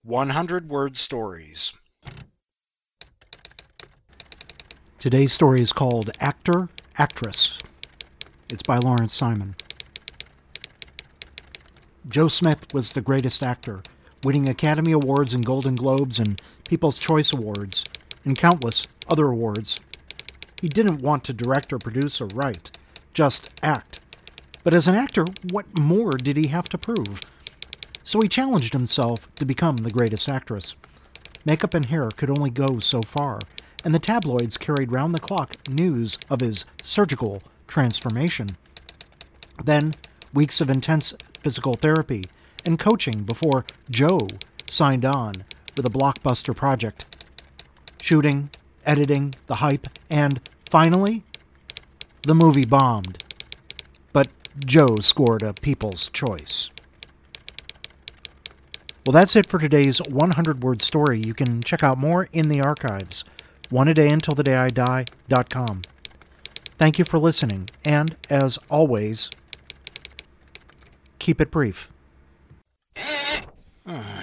100-word stories. Today's story is called Actor, Actress. It's by Lawrence Simon. Joe Smith was the greatest actor, winning Academy Awards and Golden Globes and People's Choice Awards, and countless other awards. He didn't want to direct or produce or write, just act. But as an actor, what more did he have to prove? So he challenged himself to become the greatest actress. Makeup and hair could only go so far, and the tabloids carried round-the-clock news of his surgical transformation. Then, weeks of intense physical therapy and coaching before Joe signed on with a blockbuster project. Shooting, editing, the hype, and, finally, the movie bombed. But Joe scored a People's Choice. Well, that's it for today's 100-word story. You can check out more in the archives, oneadayuntilthedayidie.com. Thank you for listening, and, as always, keep it brief.